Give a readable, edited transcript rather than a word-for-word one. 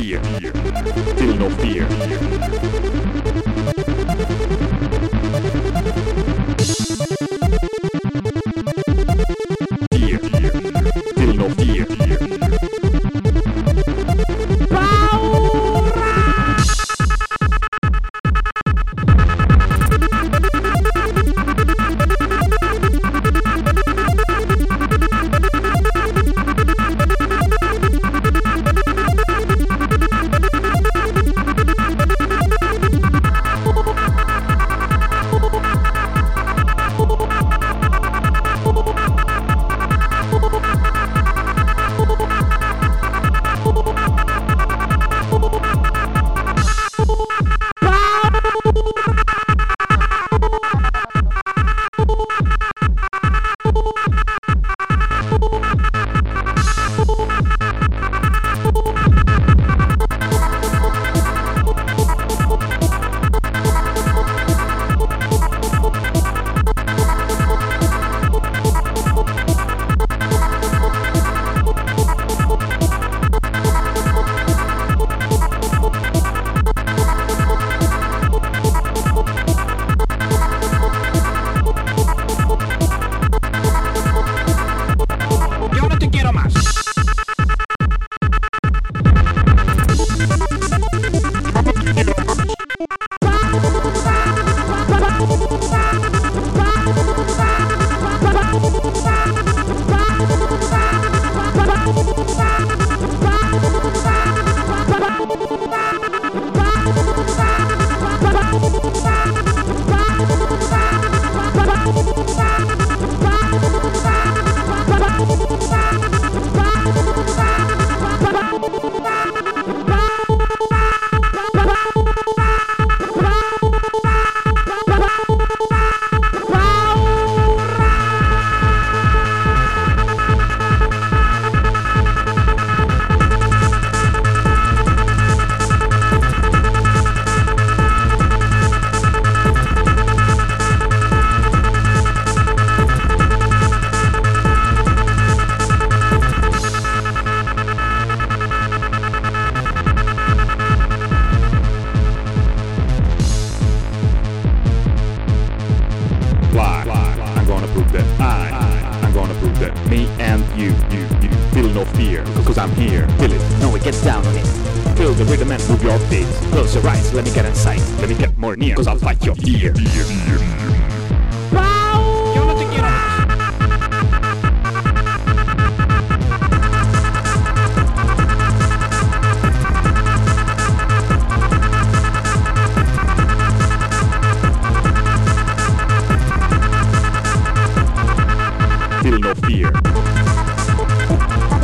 fear. Feel no fear. Fear. Feel no fear. Me and you feel no fear, cause I'm here. Feel it, now it gets down on it. Feel the rhythm and move your feet. Close your eyes, let me get inside. Let me get more near, cause I'll fight your ear. Yo no te quiero más. Feel no fear.